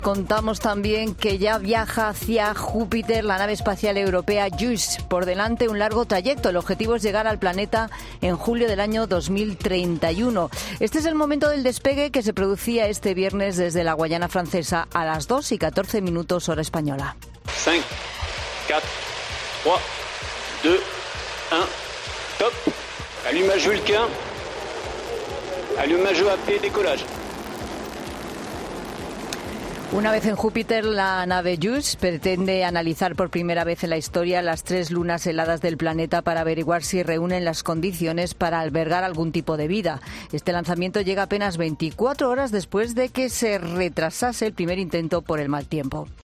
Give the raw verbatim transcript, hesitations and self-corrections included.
Contamos también que ya viaja hacia Júpiter la nave espacial europea JUICE. Por delante un largo trayecto. El objetivo es llegar al planeta en julio del año dos mil treinta y uno. Este es el momento del despegue que se producía este viernes desde la Guayana Francesa a las dos y catorce minutos hora española. cinco, cuatro, tres, dos, uno, top. Allumage Vulcain. Allumage A P, décollage. Una vez en Júpiter, la nave JUICE pretende analizar por primera vez en la historia las tres lunas heladas del planeta para averiguar si reúnen las condiciones para albergar algún tipo de vida. Este lanzamiento llega apenas veinticuatro horas después de que se retrasase el primer intento por el mal tiempo.